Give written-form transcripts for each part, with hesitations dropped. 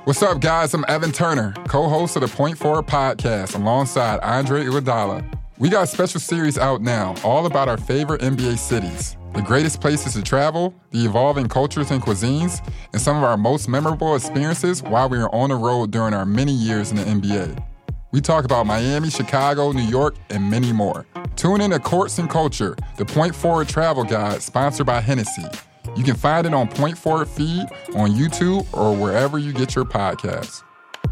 What's up, guys? I'm Evan Turner, co-host of the Point Forward podcast alongside Andre Iguodala. We got a special series out now, all about our favorite NBA cities, the greatest places to travel, the evolving cultures and cuisines, and some of our most memorable experiences while we were on the road during our many years in the NBA. We talk about Miami, Chicago, New York, and many more. Tune in to Courts and Culture, the Point Forward travel guide sponsored by Hennessy. You can find it on Point Forward feed, on YouTube, or wherever you get your podcasts.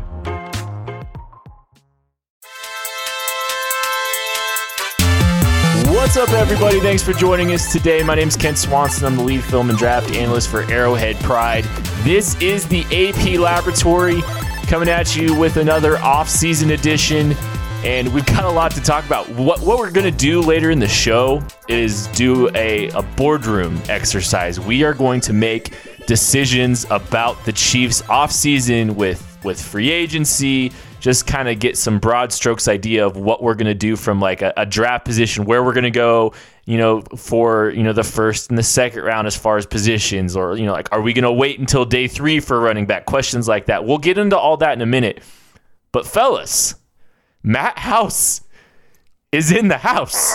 What's up, everybody? Thanks for joining us today. My name is Kent Swanson. I'm the lead film and draft analyst for Arrowhead Pride. This is the AP Laboratory coming at you with another off-season edition. And we've got a lot to talk about. What we're going to do later in the show is do a boardroom exercise. We are going to make decisions about the Chiefs offseason with free agency, just kind of get some broad strokes idea of what we're going to do from like a draft position, where we're going to go, for, the first and the second round as far as positions, or, like, are we going to wait until day 3 for running back? Questions like that. We'll get into all that in a minute. But fellas, Matt House is in the house.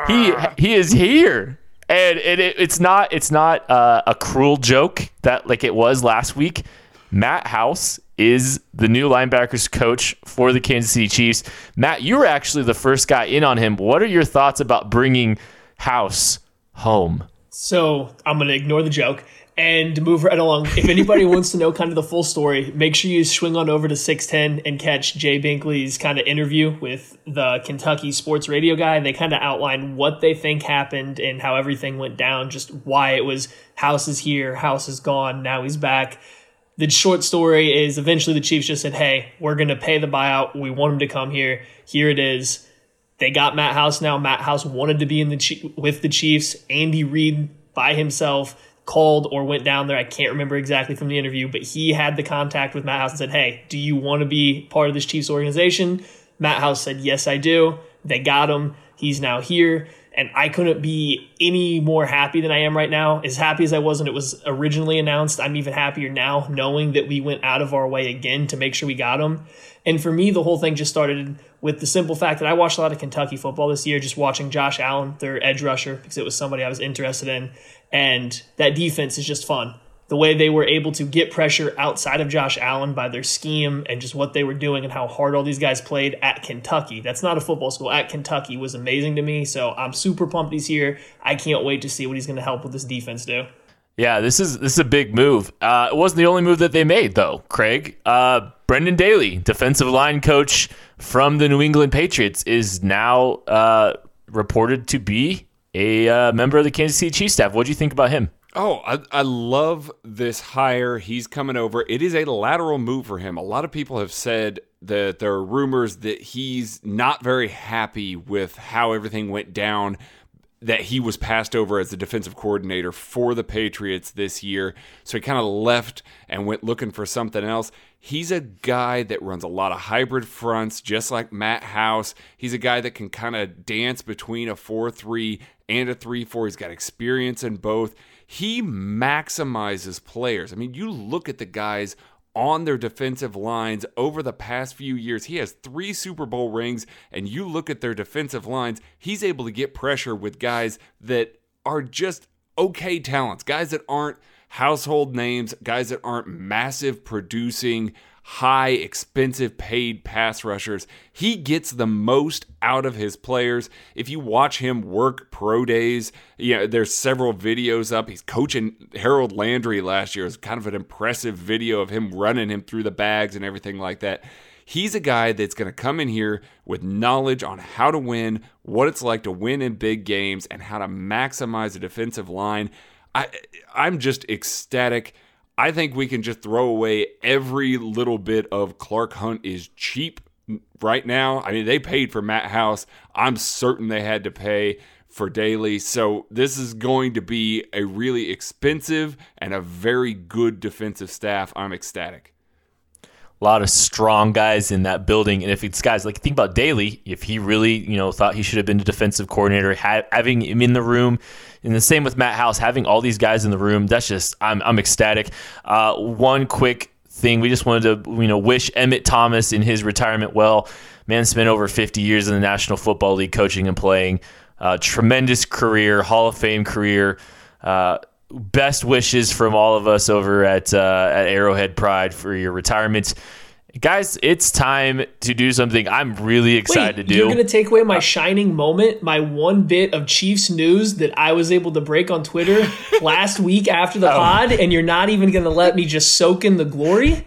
He is here, and it's not a cruel joke that like it was last week. Matt House is the new linebackers coach for the Kansas City Chiefs. Matt, you were actually the first guy in on him. What are your thoughts about bringing House home? So I'm going to ignore the joke and move right along. If anybody wants to know kind of the full story, make sure you swing on over to 610 and catch Jay Binkley's kind of interview with the Kentucky sports radio guy. They kind of outline what they think happened and how everything went down, just why it was House is here, House is gone, now he's back. The short story is eventually the Chiefs just said, hey, we're going to pay the buyout. We want him to come here. Here it is. They got Matt House now. Matt House wanted to be with the Chiefs. Andy Reid by himself called or went down there. I can't remember exactly from the interview, but he had the contact with Matt House and said, hey, do you want to be part of this Chiefs organization? Matt House said, yes, I do. They got him. He's now here. And I couldn't be any more happy than I am right now. As happy as I was when it was originally announced, I'm even happier now knowing that we went out of our way again to make sure we got him. And for me, the whole thing just started with the simple fact that I watched a lot of Kentucky football this year, just watching Josh Allen, their edge rusher, because it was somebody I was interested in. And that defense is just fun. The way they were able to get pressure outside of Josh Allen by their scheme and just what they were doing and how hard all these guys played at Kentucky. That's not a football school. At Kentucky was amazing to me. So I'm super pumped he's here. I can't wait to see what he's going to help with this defense do. Yeah, this is a big move. It wasn't the only move that they made, though, Craig. Brendan Daly, defensive line coach from the New England Patriots, is now reported to be a member of the Kansas City Chiefs staff. What do you think about him? Oh, I love this hire. He's coming over. It is a lateral move for him. A lot of people have said that there are rumors that he's not very happy with how everything went down, that he was passed over as the defensive coordinator for the Patriots this year. So he kind of left and went looking for something else. He's a guy that runs a lot of hybrid fronts, just like Matt House. He's a guy that can kind of dance between a 4-3 and a 3-4. He's got experience in both. He maximizes players. I mean, you look at the guys on their defensive lines over the past few years. He has 3 Super Bowl rings, and you look at their defensive lines, he's able to get pressure with guys that are just okay talents, guys that aren't household names, guys that aren't massive producing, high, expensive paid pass rushers. He gets the most out of his players. If you watch him work pro days, there's several videos up. He's coaching Harold Landry last year. It's kind of an impressive video of him running him through the bags and everything like that. He's a guy that's going to come in here with knowledge on how to win, what it's like to win in big games, and how to maximize a defensive line. I'm just ecstatic. I think we can just throw away every little bit of Clark Hunt is cheap right now. I mean, they paid for Matt House. I'm certain they had to pay for Daly. So this is going to be a really expensive and a very good defensive staff. I'm ecstatic. A lot of strong guys in that building. And if it's guys like, think about Daly, if he really, thought he should have been a defensive coordinator, having him in the room, and the same with Matt House, having all these guys in the room, that's just, I'm ecstatic. One quick thing. We just wanted to, wish Emmett Thomas in his retirement well. Man spent over 50 years in the National Football League coaching and playing. Tremendous career, Hall of Fame career. Best wishes from all of us over at Arrowhead Pride for your retirement. Guys, it's time to do something I'm really excited to do. You're going to take away my shining moment, my one bit of Chiefs news that I was able to break on Twitter last week after the pod, and you're not even going to let me just soak in the glory?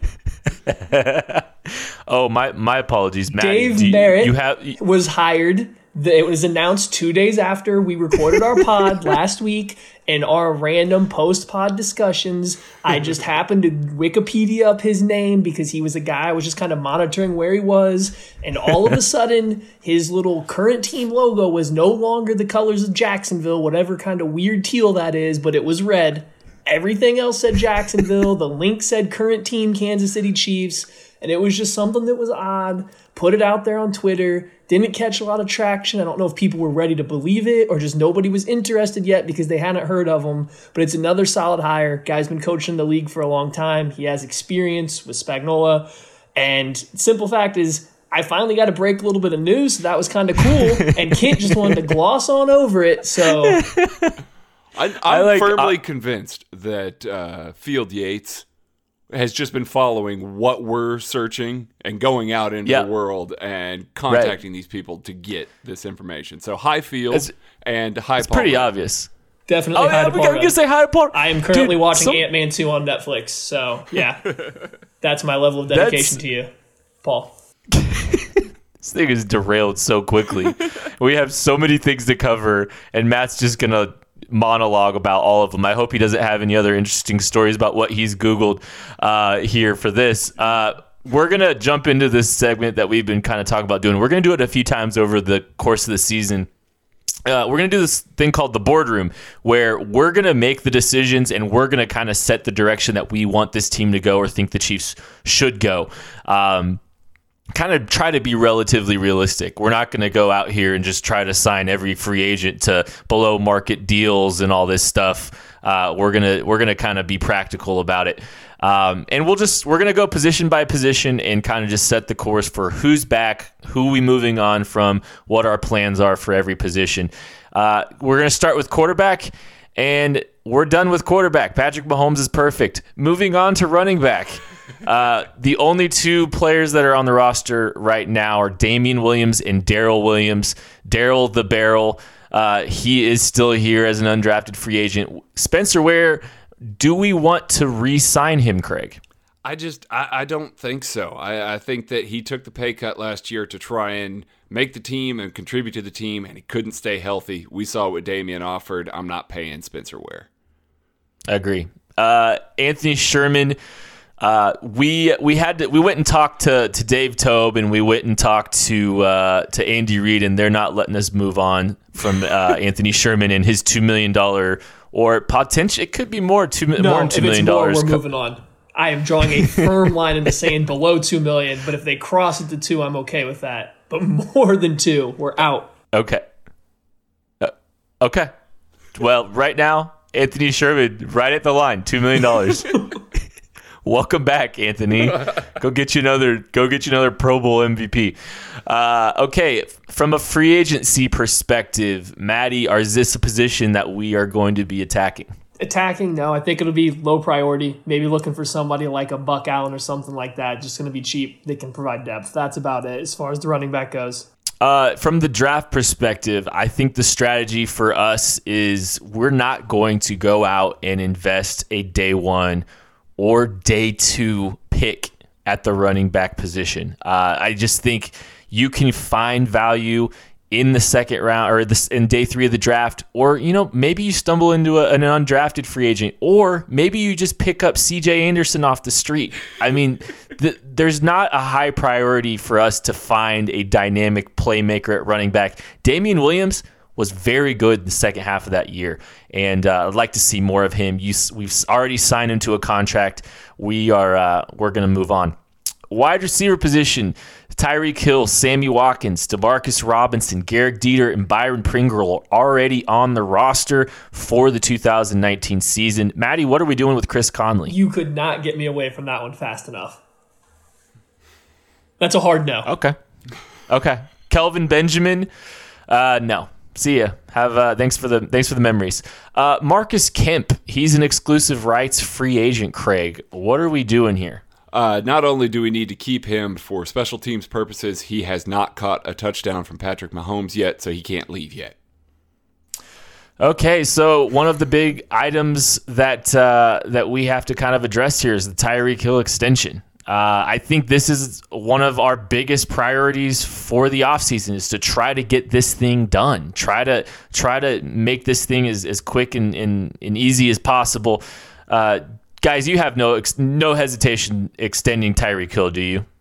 Oh, my apologies, Matt. Dave Merritt was hired. It was announced 2 days after we recorded our pod last week. In our random post-pod discussions, I just happened to Wikipedia up his name because he was a guy I was just kind of monitoring where he was. And all of a sudden, his little current team logo was no longer the colors of Jacksonville, whatever kind of weird teal that is, but it was red. Everything else said Jacksonville. The link said current team Kansas City Chiefs. And it was just something that was odd. Put it out there on Twitter. Didn't catch a lot of traction. I don't know if people were ready to believe it or just nobody was interested yet because they hadn't heard of him. But it's another solid hire. Guy's been coaching the league for a long time. He has experience with Spagnuolo. And simple fact is, I finally got to break a little bit of news. So that was kind of cool. And Kent just wanted to gloss on over it. So I'm firmly convinced that Field Yates has just been following what we're searching and going out into the world and contacting these people to get this information. So hi Field and hi Paul. It's pretty obvious. Definitely hi to Paul. I'm going to say hi to Paul. I am currently watching Ant-Man 2 on Netflix. So yeah, that's my level of dedication to you, Paul. This thing is derailed so quickly. We have so many things to cover, and Matt's just going to monologue about all of them. I hope he doesn't have any other interesting stories about what he's Googled here for this. We're going to jump into this segment that we've been kind of talking about doing. We're going to do it a few times over the course of the season. We're going to do this thing called the boardroom, where we're going to make the decisions and we're going to kind of set the direction that we want this team to go or think the Chiefs should go. Kind of try to be relatively realistic. We're not going to go out here and just try to sign every free agent to below market deals and all this stuff. We're gonna kind of be practical about it, and we're gonna go position by position and kind of just set the course for who's back, who we moving on from, what our plans are for every position. We're gonna start with quarterback, and we're done with quarterback. Patrick Mahomes is perfect. Moving on to running back. The only two players that are on the roster right now are Damian Williams and Darrell Williams. Darrell the Barrel, he is still here as an undrafted free agent. Spencer Ware, do we want to re-sign him, Craig? I don't think so. I think that he took the pay cut last year to try and make the team and contribute to the team, and he couldn't stay healthy. We saw what Damian offered. I'm not paying Spencer Ware. I agree. Anthony Sherman, we went and talked to Dave Tobe, and we went and talked to Andy Reid, and they're not letting us move on from Anthony Sherman and his $2 million or potential. It could be more more than $2 million. We're moving on. I am drawing a firm line into saying below $2 million, but if they cross it to 2, I'm okay with that. But more than 2, we're out. Okay. Okay. Well, right now, Anthony Sherman, right at the line, $2 million. Welcome back, Anthony. Go get you another Pro Bowl MVP. Okay, from a free agency perspective, Maddie, is this a position that we are going to be attacking? Attacking, no. I think it'll be low priority. Maybe looking for somebody like a Buck Allen or something like that. Just going to be cheap. They can provide depth. That's about it as far as the running back goes. From the draft perspective, I think the strategy for us is we're not going to go out and invest a day 1 or day 2 pick at the running back position. I just think you can find value in the second round or in day 3 of the draft, or maybe you stumble into an undrafted free agent, or maybe you just pick up C.J. Anderson off the street. I mean, there's not a high priority for us to find a dynamic playmaker at running back. Damian Williams was very good in the second half of that year, and I'd like to see more of him. We've already signed him to a contract. We're going to move on. Wide receiver position, Tyreek Hill, Sammy Watkins, Demarcus Robinson, Garrett Dieter, and Byron Pringle are already on the roster for the 2019 season. Maddie, what are we doing with Chris Conley? You could not get me away from that one fast enough. That's a hard no. Okay. Kelvin Benjamin, no. See ya. Thanks for the memories. Marcus Kemp, he's an exclusive rights free agent. Craig, what are we doing here? Not only do we need to keep him for special teams purposes, he has not caught a touchdown from Patrick Mahomes yet, so he can't leave yet. Okay, so one of the big items that we have to kind of address here is the Tyreek Hill extension. I think this is one of our biggest priorities for the offseason is to try to get this thing done. Try to make this thing as quick and easy as possible. Guys, you have no hesitation extending Tyreek Hill, do you?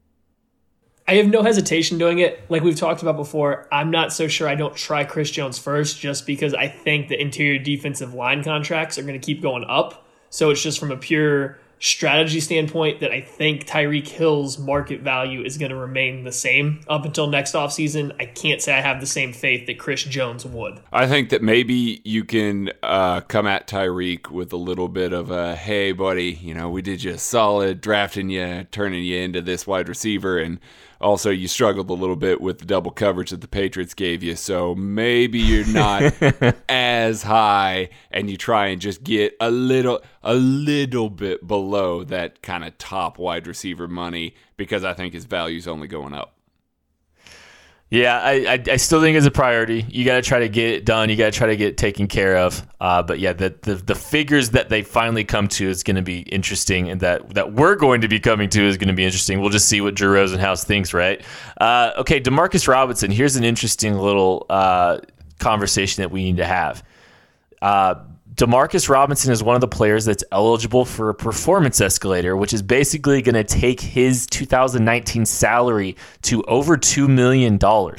I have no hesitation doing it. Like we've talked about before, I'm not so sure I don't try Chris Jones first just because I think the interior defensive line contracts are going to keep going up. So it's just from a pure strategy standpoint that I think Tyreek Hill's market value is going to remain the same up until next offseason. I can't say I have the same faith that Chris Jones would. I think that maybe you can come at Tyreek with a little bit of a, hey, buddy, we did you a solid drafting you, turning you into this wide receiver, and also you struggled a little bit with the double coverage that the Patriots gave you, so maybe you're not as high, and you try and just get a little bit below that kind of top wide receiver money because I think his value's only going up. Yeah, I still think it's a priority. You got to try to get it done. You got to try to get it taken care of. But yeah, the figures that they finally come to is going to be interesting, and that we're going to be coming to is going to be interesting. We'll just see what Drew Rosenhaus thinks, right? Okay, Demarcus Robinson. Here's an interesting little conversation that we need to have. Demarcus Robinson is one of the players that's eligible for a performance escalator, which is basically going to take his 2019 salary to over $2 million.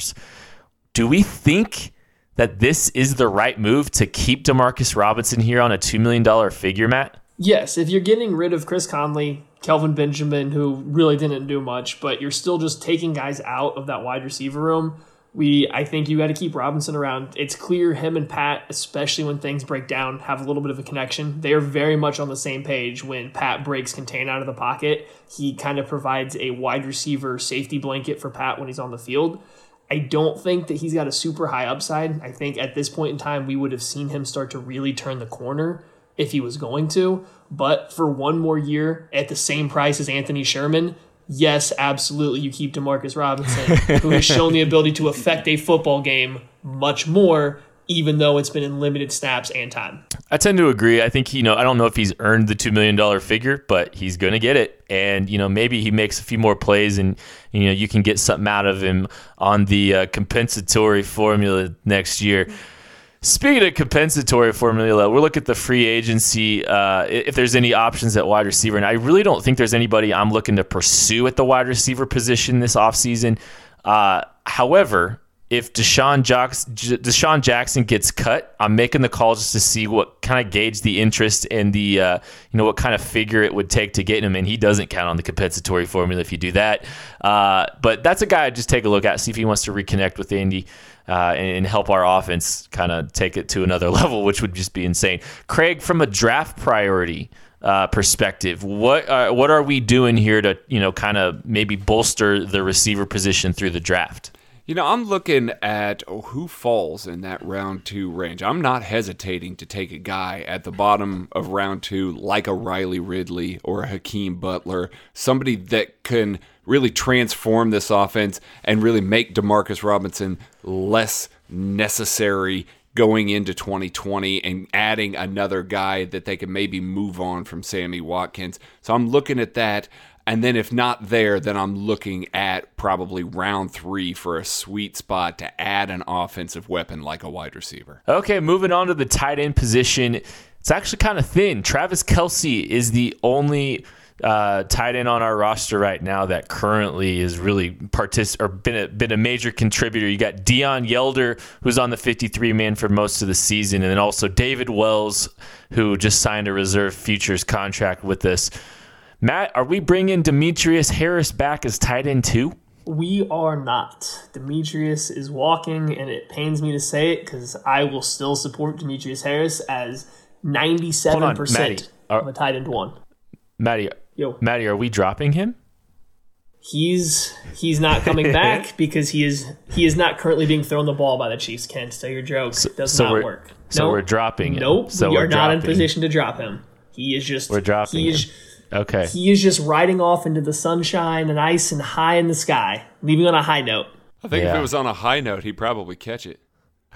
Do we think that this is the right move to keep Demarcus Robinson here on a $2 million figure, Matt? Yes, if you're getting rid of Chris Conley, Kelvin Benjamin, who really didn't do much, but you're still just taking guys out of that wide receiver room, I think you got to keep Robinson around. It's clear him and Pat, especially when things break down, have a little bit of a connection. They are very much on the same page when Pat breaks contain out of the pocket. He kind of provides a wide receiver safety blanket for Pat when he's on the field. I don't think that he's got a super high upside. I think at this point in time, we would have seen him start to really turn the corner if he was going to. But for one more year at the same price as Anthony Sherman, yes, absolutely, you keep Demarcus Robinson, who has shown the ability to affect a football game much more, even though it's been in limited snaps and time. I tend to agree. I think, I don't know if he's earned the $2 million figure, but he's going to get it. And, maybe he makes a few more plays and, you can get something out of him on the compensatory formula next year. Speaking of compensatory formula, we'll look at the free agency, if there's any options at wide receiver. And I really don't think there's anybody I'm looking to pursue at the wide receiver position this offseason. However, if Deshaun Jackson gets cut, I'm making the call just to see what kind of gauge the interest and the what kind of figure it would take to get him. And he doesn't count on the compensatory formula if you do that. But that's a guy I'd just take a look at, see if he wants to reconnect with Andy. And help our offense kind of take it to another level, which would just be insane. Craig, from a draft priority perspective, what are we doing here to kind of maybe bolster the receiver position through the draft? I'm looking at who falls in that round 2 range. I'm not hesitating to take a guy at the bottom of round 2 like a Riley Ridley or a Hakeem Butler, somebody that can really transform this offense and really make Demarcus Robinson less necessary going into 2020 and adding another guy that they can maybe move on from Sammy Watkins. So I'm looking at that. And then if not there, then I'm looking at probably round 3 for a sweet spot to add an offensive weapon like a wide receiver. Okay, moving on to the tight end position. It's actually kind of thin. Travis Kelce is the only tight end on our roster right now that currently is really been a major contributor. You got Deion Yelder, who's on the 53-man for most of the season, and then also David Wells, who just signed a reserve futures contract with us. Matt, are we bringing Demetrius Harris back as tight end too? We are not. Demetrius is walking, and it pains me to say it because I will still support Demetrius Harris as 97% of a tight end one. Matty, are we dropping him? He's not coming back because he is not currently being thrown the ball by the Chiefs, Kent. So your joke does not work. So we're dropping him. Nope. So we are not in position to drop him. He is just we're dropping him. Okay. He is just riding off into the sunshine and ice and high in the sky, leaving on a high note. I think if it was on a high note, he'd probably catch it.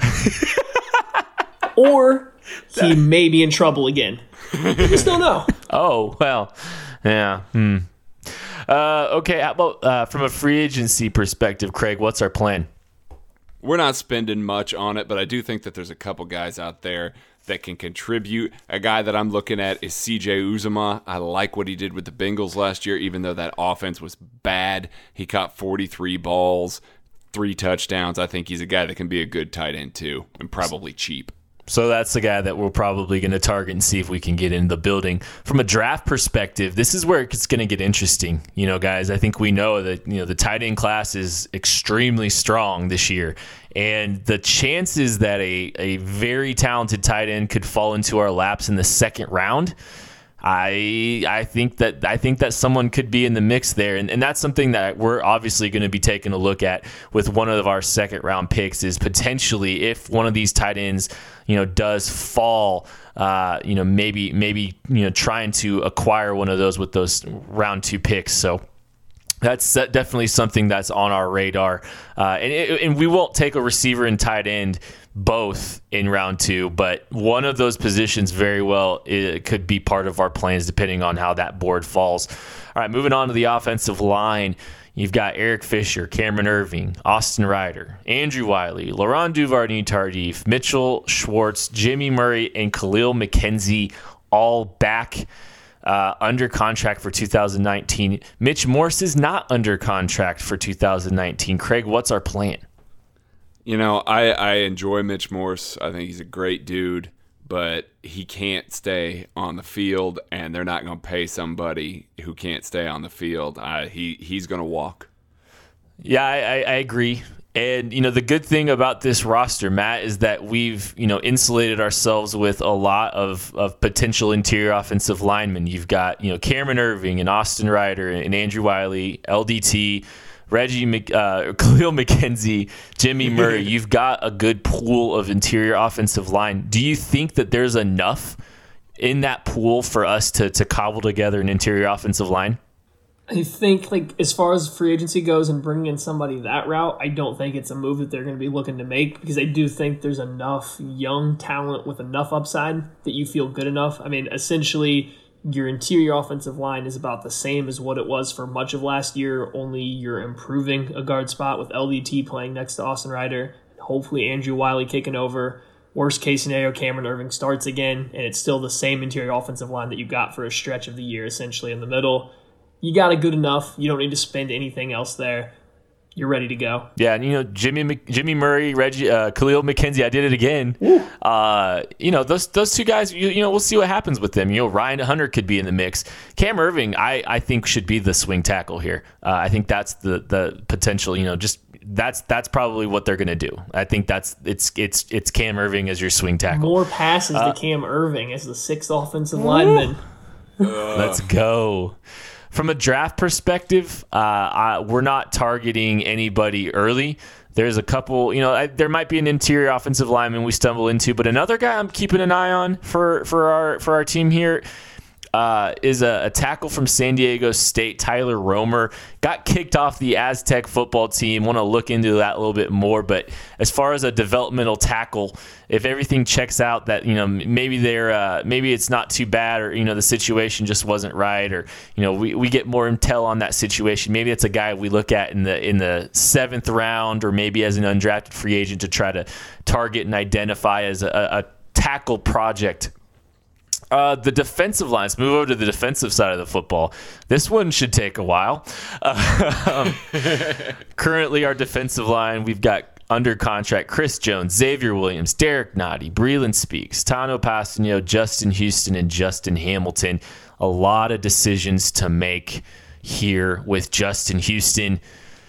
Or he may be in trouble again. You just don't know. Oh, well, yeah. Okay, how about from a free agency perspective, Craig, what's our plan? We're not spending much on it, but I do think that there's a couple guys out there that can contribute. A guy that I'm looking at is CJ Uzomah. I like what he did with the Bengals last year, even though that offense was bad. He caught 43 balls, 3 touchdowns. I think he's a guy that can be a good tight end too, and probably cheap. So that's the guy that we're probably going to target and see if we can get in the building. From a draft perspective, this is where it's going to get interesting. Guys, I think we know that, the tight end class is extremely strong this year. And the chances that a very talented tight end could fall into our laps in the second round, I think that someone could be in the mix there, and that's something that we're obviously going to be taking a look at with one of our second round picks. Is potentially if one of these tight ends, does fall, maybe trying to acquire one of those with those round 2 picks. So that's definitely something that's on our radar, and we won't take a receiver and tight end both in round 2, but one of those positions very well it could be part of our plans depending on how that board falls. All right, moving on to the offensive line. You've got Eric Fisher, Cameron Irving, Austin Ryder, Andrew Wiley, Laurent Duvernay-Tardif, Mitchell Schwartz, Jimmy Murray, and Khalil McKenzie all back under contract for 2019. Mitch Morse is not under contract for 2019. Craig, what's our plan? I enjoy Mitch Morse. I think he's a great dude, but he can't stay on the field, and they're not going to pay somebody who can't stay on the field. He's going to walk. Yeah, I agree. And, the good thing about this roster, Matt, is that we've, insulated ourselves with a lot of potential interior offensive linemen. You've got, Cameron Irving and Austin Ryder and Andrew Wiley, LDT, Khalil McKenzie, Jimmy Murray. You've got a good pool of interior offensive line. Do you think that there's enough in that pool for us to cobble together an interior offensive line? I think, as far as free agency goes and bringing in somebody that route, I don't think it's a move that they're going to be looking to make, because I do think there's enough young talent with enough upside that you feel good enough. I mean, essentially, your interior offensive line is about the same as what it was for much of last year, only you're improving a guard spot with LDT playing next to Austin Ryder, hopefully Andrew Wiley kicking over. Worst case scenario, Cameron Irving starts again, and it's still the same interior offensive line that you got for a stretch of the year, essentially in the middle. You got it good enough. You don't need to spend anything else there. You're ready to go. Yeah, and Jimmy Murray, Khalil McKenzie, I did it again. Those two guys, we'll see what happens with them. Ryan Hunter could be in the mix. Cam Irving, I think should be the swing tackle here. I think that's the potential. That's probably what they're going to do. I think it's Cam Irving as your swing tackle. More passes to Cam Irving as the 6th offensive lineman. Let's go. From a draft perspective, we're not targeting anybody early. There's a couple, there might be an interior offensive lineman we stumble into, but another guy I'm keeping an eye on for our team here is a tackle from San Diego State, Tyler Romer. Got kicked off the Aztec football team. Want to look into that a little bit more. But as far as a developmental tackle, if everything checks out, that maybe it's not too bad, or the situation just wasn't right, or we get more intel on that situation. Maybe it's a guy we look at in the 7th round, or maybe as an undrafted free agent to try to target and identify as a tackle project. The defensive line. Let's move over to the defensive side of the football. This one should take a while. Currently, our defensive line, we've got under contract Chris Jones, Xavier Williams, Derek Nottie, Breeland Speaks, Tano Passanio, Justin Houston, and Justin Hamilton. a lot of decisions to make here with Justin Houston.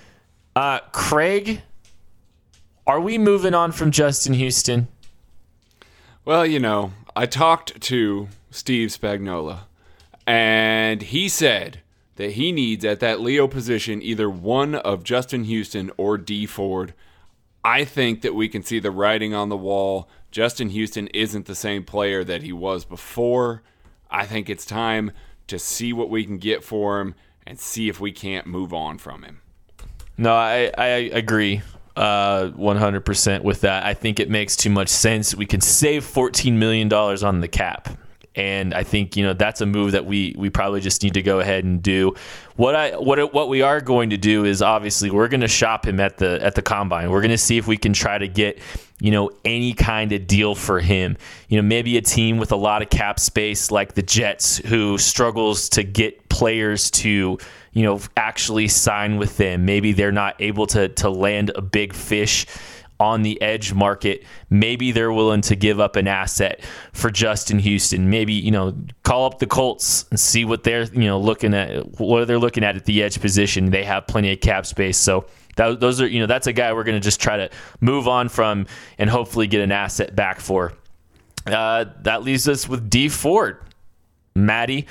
Craig, are we moving on from Justin Houston? Well, I talked to Steve Spagnuolo, and he said that he needs at that Leo position either one of Justin Houston or Dee Ford. I think that we can see the writing on the wall. Justin Houston isn't the same player that he was before. I think it's time to see what we can get for him and see if we can't move on from him. No, I agree 100% with that. I think it makes too much sense. We can save $14 million on the cap. And I think, that's a move that we probably just need to go ahead and do. What we are going to do is, obviously, we're going to shop him at the combine. We're going to see if we can try to get, any kind of deal for him. Maybe a team with a lot of cap space like the Jets, who struggles to get players to, actually sign with them. Maybe they're not able to land a big fish on the edge market. Maybe they're willing to give up an asset for Justin Houston. Maybe, call up the Colts and see what they're, looking at, what they're looking at the edge position. They have plenty of cap space. So those are, that's a guy we're going to just try to move on from and hopefully get an asset back for. That leaves us with Dee Ford. Maddie,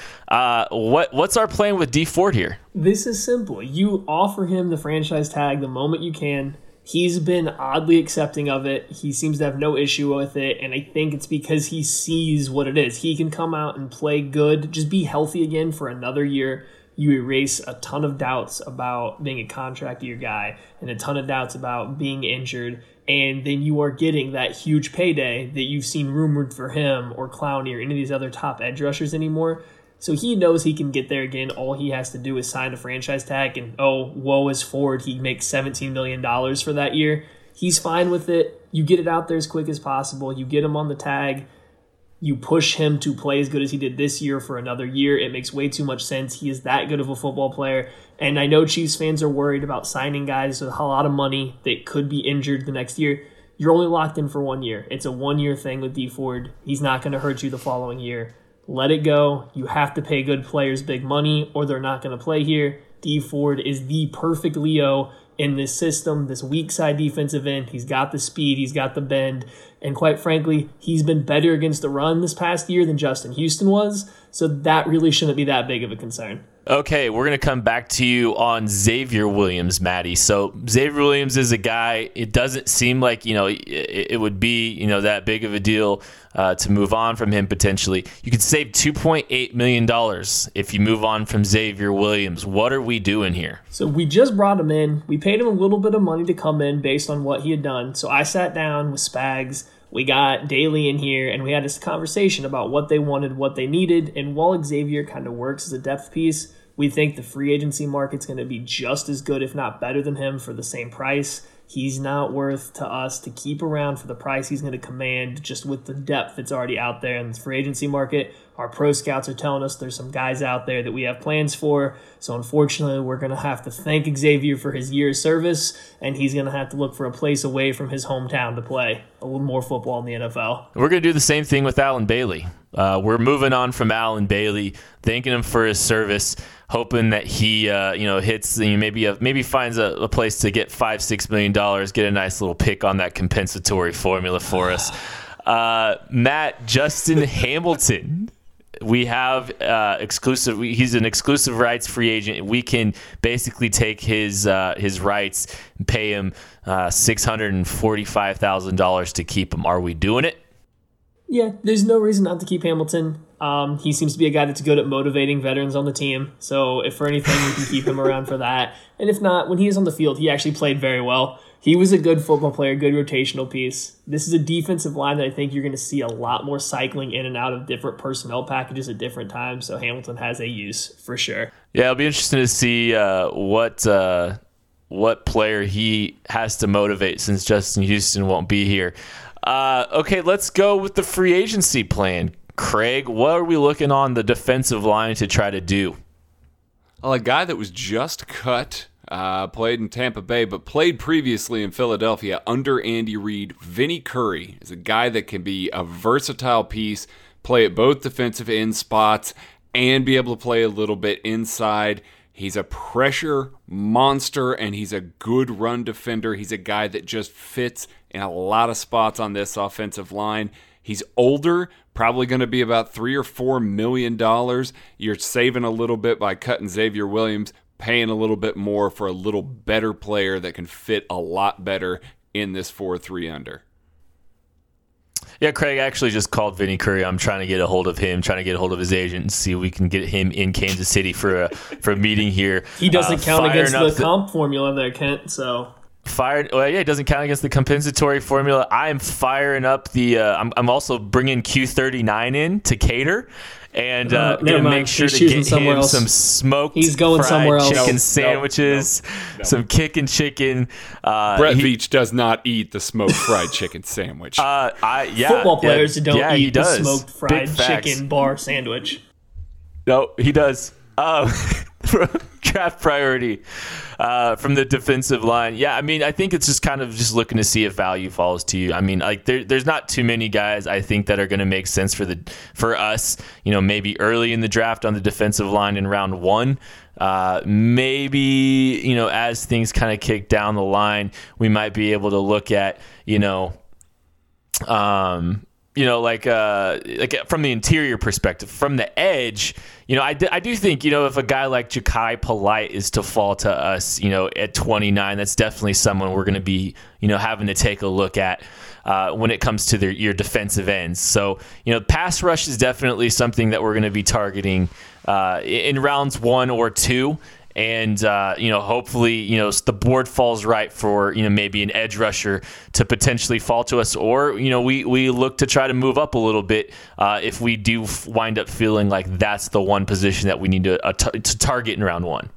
what's our plan with Dee Ford here? This is simple. You offer him the franchise tag the moment you can. He's been oddly accepting of it. He seems to have no issue with it, and I think it's because he sees what it is. He can come out and play good, just be healthy again for another year. You erase a ton of doubts about being a contract year guy and a ton of doubts about being injured, and then you are getting that huge payday that you've seen rumored for him or Clowney or any of these other top edge rushers anymore. So he knows he can get there again. All he has to do is sign a franchise tag, and woe is Ford. He makes $17 million for that year. He's fine with it. You get it out there as quick as possible. You get him on the tag. You push him to play as good as he did this year for another year. It makes way too much sense. He is that good of a football player. And I know Chiefs fans are worried about signing guys with a lot of money that could be injured the next year. You're only locked in for 1 year. It's a 1-year thing with Dee Ford. He's not going to hurt you the following year. Let it go. You have to pay good players big money or they're not going to play here. Dee Ford is the perfect Leo in this system, this weak side defensive end. He's got the speed, he's got the bend, and quite frankly, he's been better against the run this past year than Justin Houston was, so that really shouldn't be that big of a concern. Okay, we're going to come back to you on Xavier Williams, Maddie. So Xavier Williams is a guy, it doesn't seem like, it would be, that big of a deal to move on from him potentially. You could save $2.8 million if you move on from Xavier Williams. What are we doing here? So we just brought him in. We paid him a little bit of money to come in based on what he had done. So I sat down with Spags. We got Daly in here, and we had this conversation about what they wanted, what they needed. And while Xavier kind of works as a depth piece, we think the free agency market's going to be just as good, if not better than him, for the same price. He's not worth to us to keep around for the price he's going to command just with the depth that's already out there in the free agency market. Our pro scouts are telling us there's some guys out there that we have plans for. So unfortunately, we're going to have to thank Xavier for his year's service, and he's going to have to look for a place away from his hometown to play a little more football in the NFL. We're going to do the same thing with Alan Bailey. We're moving on from Alan Bailey, thanking him for his service, hoping that he hits, maybe finds a place to get $5-6 million, get a nice little pick on that compensatory formula for us. Matt, Justin Hamilton. We have exclusive. He's an exclusive rights free agent. We can basically take his rights and pay him $645,000 to keep him. Are we doing it? Yeah, there's no reason not to keep Hamilton. He seems to be a guy that's good at motivating veterans on the team. So if for anything, we can keep him around for that. And if not, when he is on the field, he actually played very well. He was a good football player, good rotational piece. This is a defensive line that I think you're going to see a lot more cycling in and out of different personnel packages at different times. So Hamilton has a use for sure. Yeah, it'll be interesting to see what player he has to motivate since Justin Houston won't be here. Okay, let's go with the free agency plan. Craig, what are we looking on the defensive line to try to do? Well, a guy that was just cut, played in Tampa Bay, but played previously in Philadelphia under Andy Reid. Vinny Curry is a guy that can be a versatile piece, play at both defensive end spots, and be able to play a little bit inside. He's a pressure monster, and he's a good run defender. He's a guy that just fits in a lot of spots on this offensive line. He's older, probably going to be about $3 or $4 million. You're saving a little bit by cutting Xavier Williams, paying a little bit more for a little better player that can fit a lot better in this 4-3 under. Yeah, Craig actually just called Vinny Curry. I'm trying to get a hold of him, trying to get a hold of his agent and see if we can get him in Kansas City for a meeting here. He doesn't count against the comp formula there, Kent, so... It doesn't count against the compensatory formula. I'm firing up the. I'm also bringing Q39 in to cater, and gonna make sure to get him some smoked. He's going somewhere else. Chicken sandwiches, some kicking chicken. Brett Veach does not eat the smoked fried chicken sandwich. Football players don't eat the smoked fried chicken bar sandwich. No, he does. Draft priority from the defensive line. Yeah, I mean, I think it's just kind of just looking to see if value falls to you. I mean, like there's not too many guys I think that are going to make sense for us. You know, maybe early in the draft on the defensive line in round 1. Maybe, you know, as things kind of kick down the line, we might be able to look at, like from the interior perspective, from the edge, I do think, if a guy like Ja'Kai Polite is to fall to us, at 29, that's definitely someone we're going to be, having to take a look at when it comes to your defensive ends. So, pass rush is definitely something that we're going to be targeting in rounds 1 or 2. And, hopefully, the board falls right for, maybe an edge rusher to potentially fall to us. Or, we look to try to move up a little bit if we do wind up feeling like that's the one position that we need to target in round 1.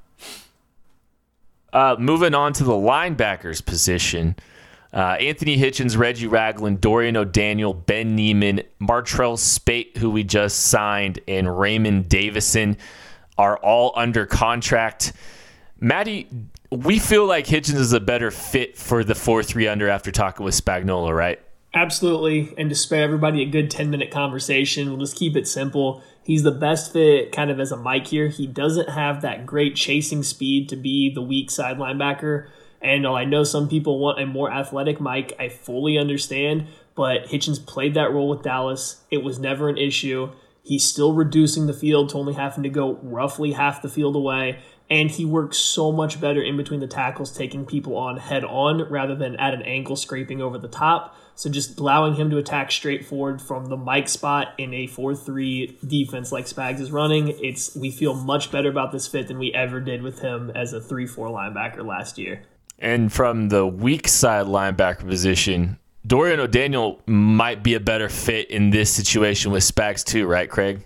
Moving on to the linebackers position. Anthony Hitchens, Reggie Ragland, Dorian O'Daniel, Ben Neiman, Martrell Spate, who we just signed, and Raymond Davison are all under contract. Maddie, we feel like Hitchens is a better fit for the 4-3 under after talking with Spagnuolo, right? Absolutely. And to spare everybody a good 10-minute conversation, we'll just keep it simple. He's the best fit kind of as a Mike here. He doesn't have that great chasing speed to be the weak side linebacker. And I know some people want a more athletic Mike. I fully understand. But Hitchens played that role with Dallas. It was never an issue. He's still reducing the field to only having to go roughly half the field away, and he works so much better in between the tackles, taking people on head on rather than at an angle scraping over the top. So just allowing him to attack straight forward from the Mike spot in a 4-3 defense like Spags is running, we feel much better about this fit than we ever did with him as a 3-4 linebacker last year. And from the weak side linebacker position, Dorian O'Daniel might be a better fit in this situation with Spags too, right, Craig?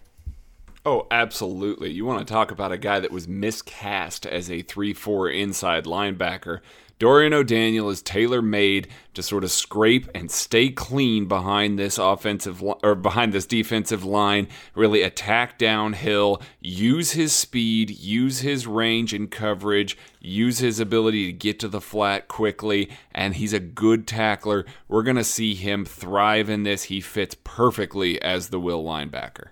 Oh, absolutely. You want to talk about a guy that was miscast as a 3-4 inside linebacker. Dorian O'Daniel is tailor-made to sort of scrape and stay clean behind this behind this defensive line, really attack downhill, use his speed, use his range and coverage, use his ability to get to the flat quickly, and he's a good tackler. We're going to see him thrive in this. He fits perfectly as the will linebacker.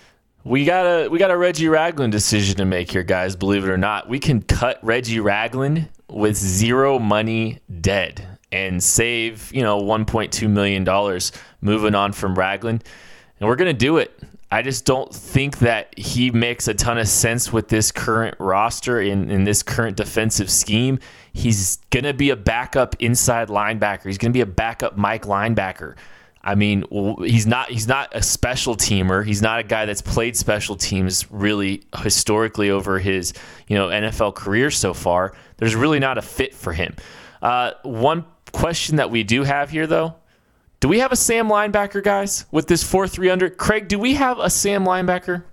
We got a Reggie Ragland decision to make here, guys, believe it or not. We can cut Reggie Ragland with zero money dead and save, $1.2 million moving on from Ragland. And we're going to do it. I just don't think that he makes a ton of sense with this current roster in this current defensive scheme. He's going to be a backup inside linebacker. He's going to be a backup Mike linebacker. I mean, he's not a special teamer. He's not a guy that's played special teams really historically over his, NFL career so far. There's really not a fit for him. One question that we do have here, though, do we have a Sam linebacker, guys, with this 4-3 under? Craig, do we have a Sam linebacker?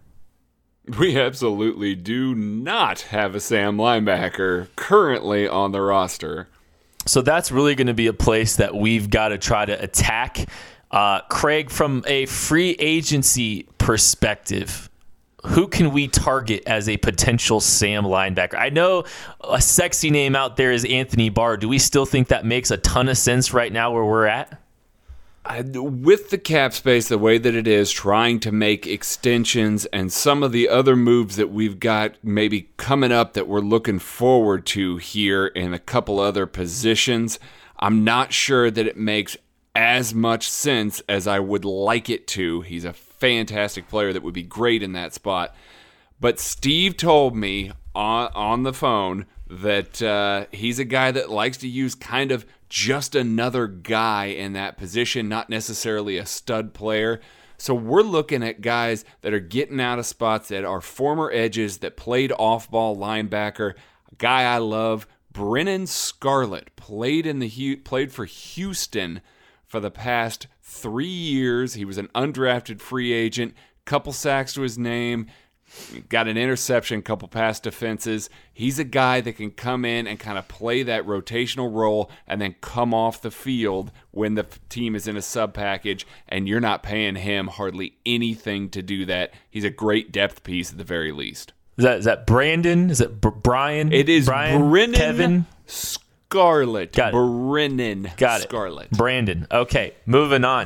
We absolutely do not have a Sam linebacker currently on the roster. So that's really going to be a place that we've got to try to attack. Craig, from a free agency perspective, who can we target as a potential Sam linebacker? I know a sexy name out there is Anthony Barr. Do we still think that makes a ton of sense right now where we're at? With the cap space the way that it is, trying to make extensions and some of the other moves that we've got maybe coming up that we're looking forward to here in a couple other positions, I'm not sure that it makes as much sense as I would like it to. He's a fantastic player that would be great in that spot. But Steve told me on the phone that he's a guy that likes to use kind of just another guy in that position, not necessarily a stud player. So we're looking at guys that are getting out of spots that are former edges that played off-ball linebacker. A guy I love, Brennan Scarlett, played for Houston for the past 3 years. He was an undrafted free agent, couple sacks to his name, got an interception, couple pass defenses. He's a guy that can come in and kind of play that rotational role and then come off the field when the team is in a sub package, and you're not paying him hardly anything to do that. He's a great depth piece at the very least. Is that Brandon? Is it Brian? It is Brian? Brennan Kevin? Scarlett. Got it. Brennan Got it. Scarlett. Brandon. Okay, moving on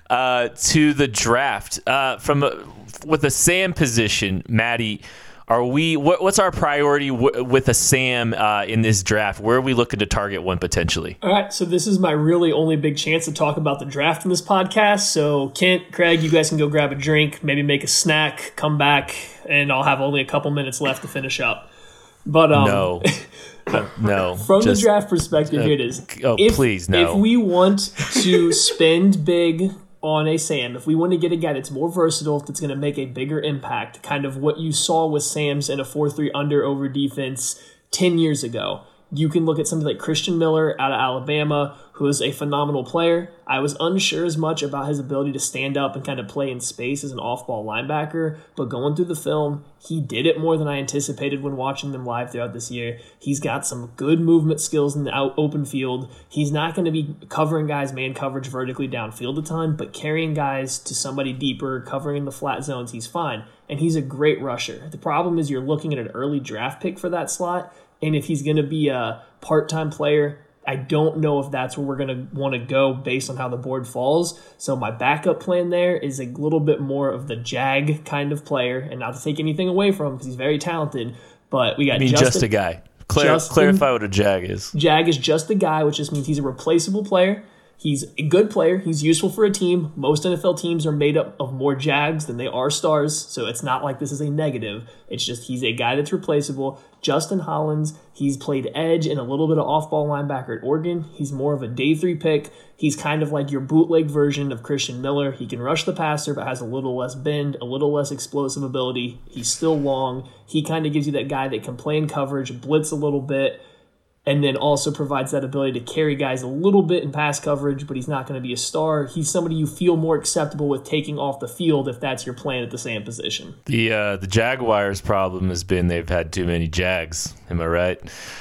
to the draft. With the Sam position, Maddie, what's our priority with a Sam in this draft? Where are we looking to target one potentially? All right, so this is my really only big chance to talk about the draft in this podcast. So Kent, Craig, you guys can go grab a drink, maybe make a snack, come back, and I'll have only a couple minutes left to finish up. But no. No. From the draft perspective, here it is. Please, no. If we want to spend big on a Sam, if we want to get a guy that's more versatile, that's going to make a bigger impact, kind of what you saw with Sam's in a 4-3 under defense 10 years ago, you can look at something like Christian Miller out of Alabama, who is a phenomenal player. I was unsure as much about his ability to stand up and kind of play in space as an off-ball linebacker, but going through the film, he did it more than I anticipated when watching them live throughout this year. He's got some good movement skills in the open field. He's not going to be covering guys man coverage vertically downfield a ton, but carrying guys to somebody deeper, covering in the flat zones, he's fine. And he's a great rusher. The problem is you're looking at an early draft pick for that slot, and if he's going to be a part-time player, I don't know if that's where we're going to want to go based on how the board falls. So my backup plan there is a little bit more of the Jag kind of player, and not to take anything away from him because he's very talented, but we got just a guy. Clarify what a Jag is. Jag is just a guy, which just means he's a replaceable player. He's a good player. He's useful for a team. Most NFL teams are made up of more Jags than they are stars, so it's not like this is a negative. It's just he's a guy that's replaceable. Justin Hollins, he's played edge and a little bit of off-ball linebacker at Oregon. He's more of a day 3 pick. He's kind of like your bootleg version of Christian Miller. He can rush the passer, but has a little less bend, a little less explosive ability. He's still long. He kind of gives you that guy that can play in coverage, blitz a little bit, and then also provides that ability to carry guys a little bit in pass coverage, but he's not going to be a star. He's somebody you feel more acceptable with taking off the field if that's your plan at the same position. The Jaguars' problem has been they've had too many Jags. Am I right?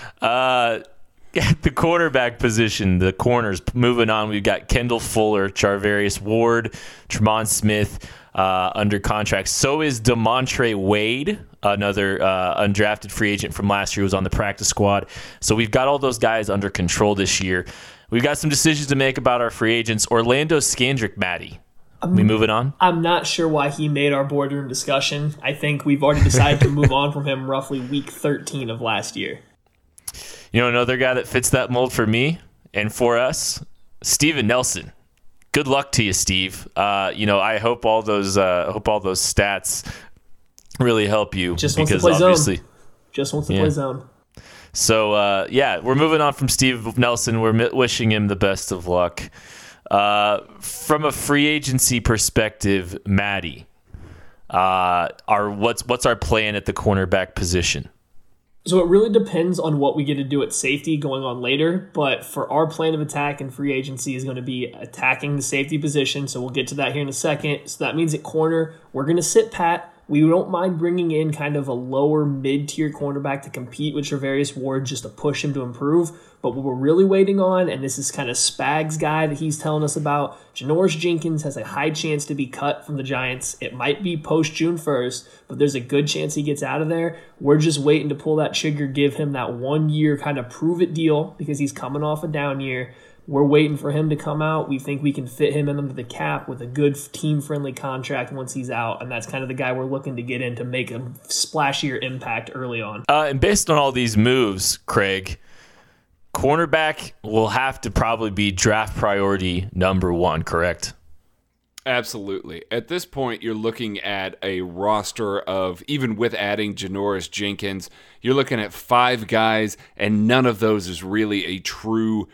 At the quarterback position, the corners, moving on, we've got Kendall Fuller, Charvarius Ward, Tremont Smith under contract. So is DeMontre Wade, another undrafted free agent from last year who was on the practice squad. So we've got all those guys under control this year. We've got some decisions to make about our free agents. Orlando Scandrick, Maddie. We moving on? I'm not sure why he made our boardroom discussion. I think we've already decided to move on from him roughly week 13 of last year. You know, another guy that fits that mold for me and for us, Steven Nelson. Good luck to you, Steve. I hope all those stats really help you. Just wants to play zone. Just wants to play zone. So we're moving on from Steve Nelson. We're wishing him the best of luck. From a free agency perspective, Maddie, what's our plan at the cornerback position? So it really depends on what we get to do at safety going on later, but for our plan of attack and free agency is going to be attacking the safety position, so we'll get to that here in a second. So that means at corner, we're going to sit pat. We don't mind bringing in kind of a lower mid-tier cornerback to compete with Charvarius Ward just to push him to improve. But what we're really waiting on, and this is kind of Spags guy that he's telling us about, Janoris Jenkins has a high chance to be cut from the Giants. It might be post-June 1st, but there's a good chance he gets out of there. We're just waiting to pull that trigger, give him that 1 year kind of prove-it deal because he's coming off a down year. We're waiting for him to come out. We think we can fit him in under the cap with a good team-friendly contract once he's out, and that's kind of the guy we're looking to get in to make a splashier impact early on. And based on all these moves, Craig, cornerback will have to probably be draft priority number one, correct? Absolutely. At this point, you're looking at a roster of, even with adding Janoris Jenkins, you're looking at 5 guys, and none of those is really a true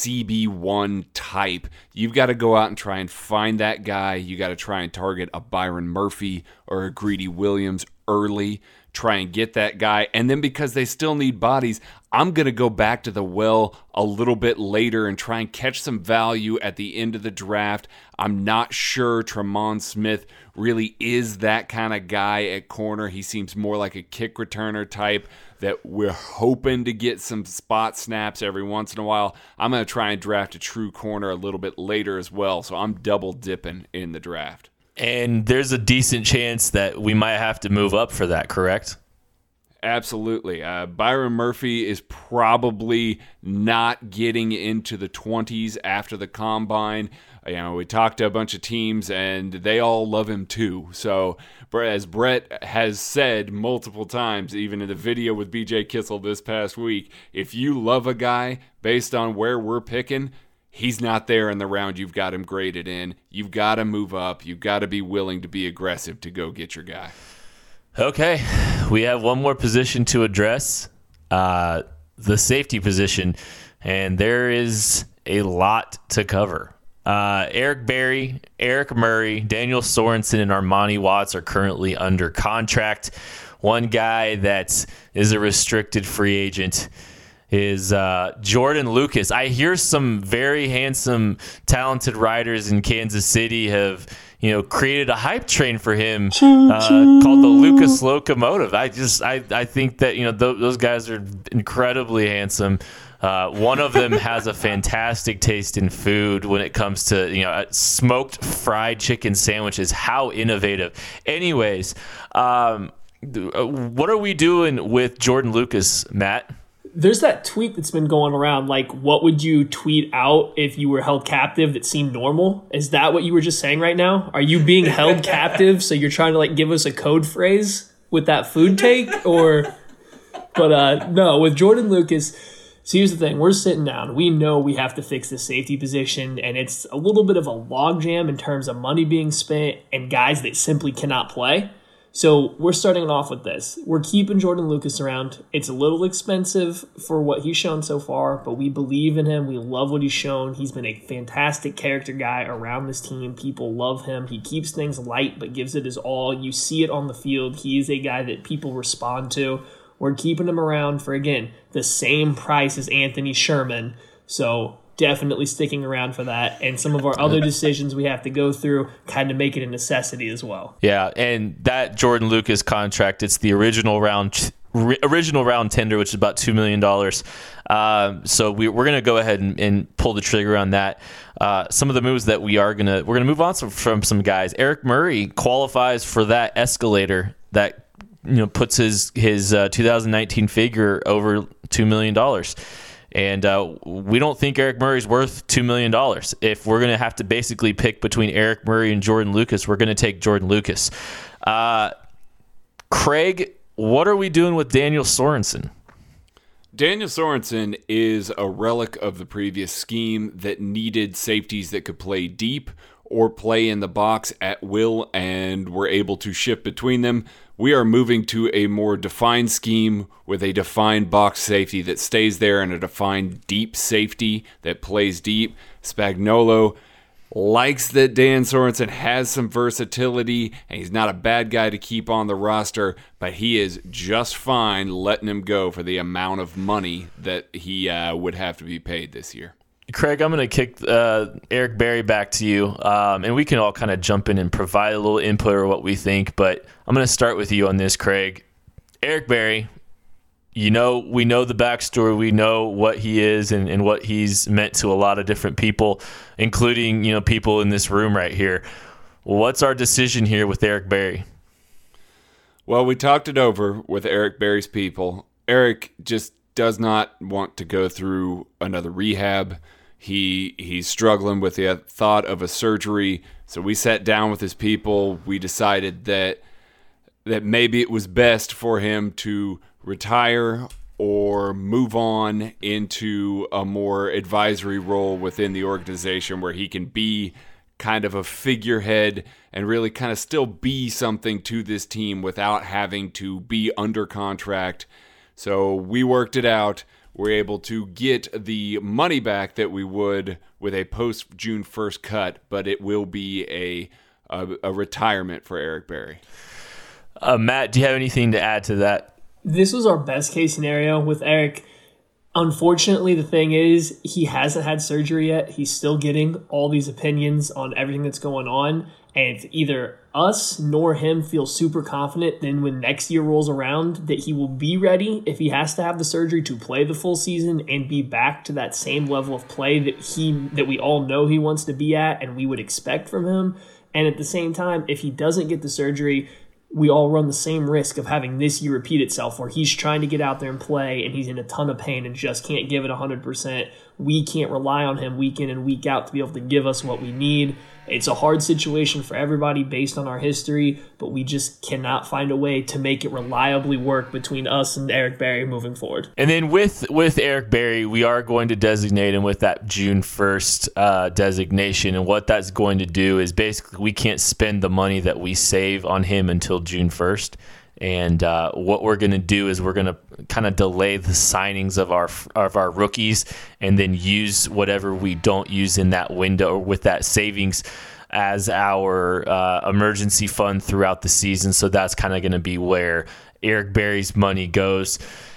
CB1 type. You've got to go out and try and find that guy. You got to try and target a Byron Murphy or a Greedy Williams early. Try and get that guy. And then because they still need bodies, I'm going to go back to the well a little bit later and try and catch some value at the end of the draft. I'm not sure Tremont Smith really is that kind of guy at corner. He seems more like a kick returner type that we're hoping to get some spot snaps every once in a while. I'm going to try and draft a true corner a little bit later as well. So I'm double dipping in the draft. And there's a decent chance that we might have to move up for that, correct? Absolutely. Byron Murphy is probably not getting into the 20s after the combine. We talked to a bunch of teams, and they all love him too. So, as Brett has said multiple times, even in the video with BJ Kissel this past week, if you love a guy based on where we're picking, he's not there in the round you've got him graded in. You've got to move up. You've got to be willing to be aggressive to go get your guy. Okay, we have one more position to address, the safety position, and there is a lot to cover. Eric Berry, Eric Murray, Daniel Sorensen, and Armani Watts are currently under contract. One guy that is a restricted free agent is Jordan Lucas. I hear some very handsome, talented writers in Kansas City have created a hype train for him called the Lucas Locomotive. I think that those guys are incredibly handsome. One of them has a fantastic taste in food when it comes to smoked fried chicken sandwiches. How innovative! Anyways, what are we doing with Jordan Lucas, Matt? There's that tweet that's been going around, like, what would you tweet out if you were held captive that seemed normal? Is that what you were just saying right now? Are you being held captive, so you're trying to, give us a code phrase with that food take? But no, with Jordan Lucas, so here's the thing. We're sitting down. We know we have to fix the safety position, and it's a little bit of a logjam in terms of money being spent and guys that simply cannot play. So we're starting off with this. We're keeping Jordan Lucas around. It's a little expensive for what he's shown so far, but we believe in him. We love what he's shown. He's been a fantastic character guy around this team. People love him. He keeps things light but gives it his all. You see it on the field. He is a guy that people respond to. We're keeping him around for, again, the same price as Anthony Sherman. So definitely sticking around for that. And some of our other decisions we have to go through kind of make it a necessity as well. Yeah, and that Jordan Lucas contract, it's the original round tender, which is about $2 million. So we're going to go ahead and pull the trigger on that. Some of the moves that we're going to move on from some guys. Eric Murray qualifies for that escalator that puts his 2019 figure over $2 million. And we don't think Eric Murray's worth $2 million. If we're going to have to basically pick between Eric Murray and Jordan Lucas, we're going to take Jordan Lucas. Craig, what are we doing with Daniel Sorensen? Daniel Sorensen is a relic of the previous scheme that needed safeties that could play deep or play in the box at will and were able to shift between them. We are moving to a more defined scheme with a defined box safety that stays there and a defined deep safety that plays deep. Spagnuolo likes that Dan Sorensen has some versatility, and he's not a bad guy to keep on the roster, but he is just fine letting him go for the amount of money that he would have to be paid this year. Craig, I'm going to kick Eric Berry back to you, and we can all kind of jump in and provide a little input or what we think, but I'm going to start with you on this, Craig. Eric Berry, we know the backstory. We know what he is and what he's meant to a lot of different people, including people in this room right here. What's our decision here with Eric Berry? Well, we talked it over with Eric Berry's people. Eric just does not want to go through another rehab. He's struggling with the thought of a surgery. So we sat down with his people. We decided that maybe it was best for him to retire or move on into a more advisory role within the organization where he can be kind of a figurehead and really kind of still be something to this team without having to be under contract. So we worked it out. We're able to get the money back that we would with a post-June 1st cut, but it will be a retirement for Eric Berry. Matt, do you have anything to add to that? This was our best case scenario with Eric. Unfortunately, the thing is, he hasn't had surgery yet. He's still getting all these opinions on everything that's going on. And either us nor him feel super confident then when next year rolls around that he will be ready if he has to have the surgery to play the full season and be back to that same level of play that we all know he wants to be at and we would expect from him. And at the same time, if he doesn't get the surgery, we all run the same risk of having this year repeat itself where he's trying to get out there and play and he's in a ton of pain and just can't give it 100%. We can't rely on him week in and week out to be able to give us what we need. It's a hard situation for everybody based on our history, but we just cannot find a way to make it reliably work between us and Eric Berry moving forward. And then with Eric Berry, we are going to designate him with that June 1st designation. And what that's going to do is basically we can't spend the money that we save on him until June 1st. And what we're going to do is we're going to kind of delay the signings of our rookies and then use whatever we don't use in that window or with that savings as our emergency fund throughout the season. So that's kind of going to be where Eric Berry's money goes.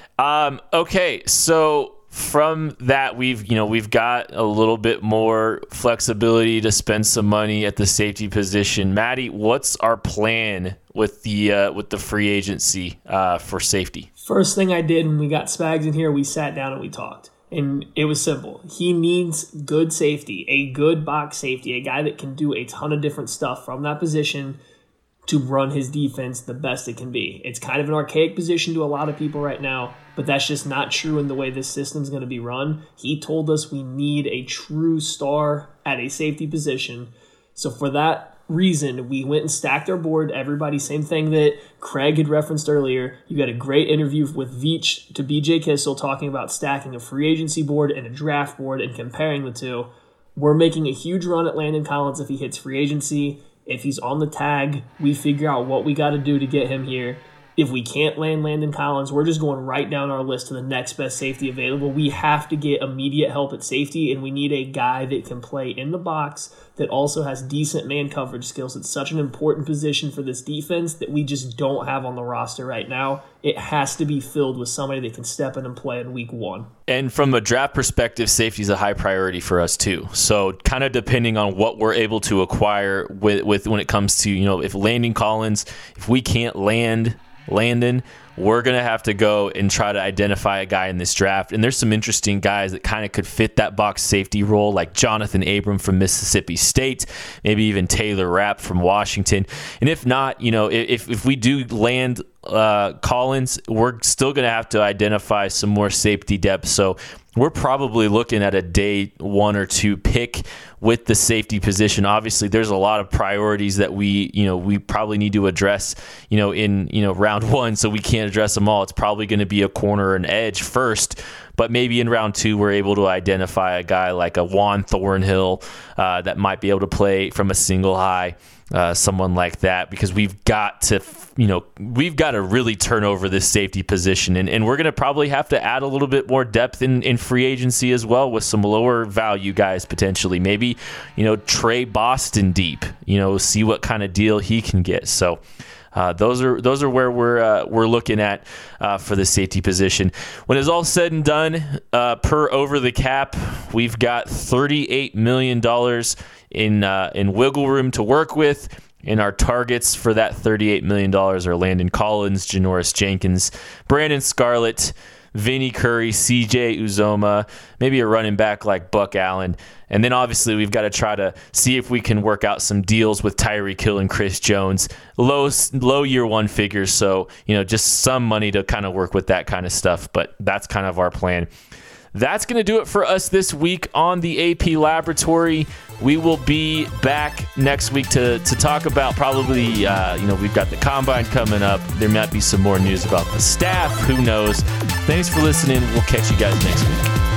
Okay, so from that, we've got a little bit more flexibility to spend some money at the safety position. Maddie, what's our plan with the free agency for safety? First thing I did when we got Spags in here, we sat down and we talked. And it was simple. He needs good safety, a good box safety, a guy that can do a ton of different stuff from that position to run his defense the best it can be. It's kind of an archaic position to a lot of people right now, but that's just not true in the way this system's going to be run. He told us we need a true star at a safety position. So for that reason, we went and stacked our board. Everybody, same thing that Craig had referenced earlier. You got a great interview with Veach to BJ Kissel talking about stacking a free agency board and a draft board and comparing the two. We're making a huge run at Landon Collins if he hits free agency. If he's on the tag, we figure out what we got to do to get him here. If we can't land Landon Collins, we're just going right down our list to the next best safety available. We have to get immediate help at safety, and we need a guy that can play in the box that also has decent man coverage skills. It's such an important position for this defense that we just don't have on the roster right now. It has to be filled with somebody that can step in and play in week one. And from a draft perspective, safety is a high priority for us too. So kind of depending on what we're able to acquire with when it comes to, if Landon Collins, if we can't land Landon, we're going to have to go and try to identify a guy in this draft. And there's some interesting guys that kind of could fit that box safety role, like Jonathan Abram from Mississippi State, maybe even Taylor Rapp from Washington. And if not, if we do land Collins, we're still going to have to identify some more safety depth. So we're probably looking at a day 1 or 2 pick with the safety position. Obviously, there's a lot of priorities that we probably need to address, in round 1, so we can't address them all. It's probably going to be a corner and edge first, but maybe in round 2, we're able to identify a guy like a Juan Thornhill that might be able to play from a single high. Someone like that, because we've got to really turn over this safety position, and we're going to probably have to add a little bit more depth in free agency as well with some lower value guys potentially. Maybe, Trey Boston deep, see what kind of deal he can get. So those are where we're looking at for the safety position. When it's all said and done, per over the cap, we've got $38 million in wiggle room to work with. And our targets for that $38 million are Landon Collins, Janoris Jenkins, Brandon Scarlett, Vinny Curry, CJ Uzoma, maybe a running back like Buck Allen. And then obviously we've got to try to see if we can work out some deals with Tyreek Hill and Chris Jones. Low year 1 figures, so just some money to kind of work with that kind of stuff. But that's kind of our plan. that's going to do it for us this week on the AP Laboratory. We will be back next week to talk about probably, we've got the Combine coming up. There might be some more news about the staff. Who knows? Thanks for listening. We'll catch you guys next week.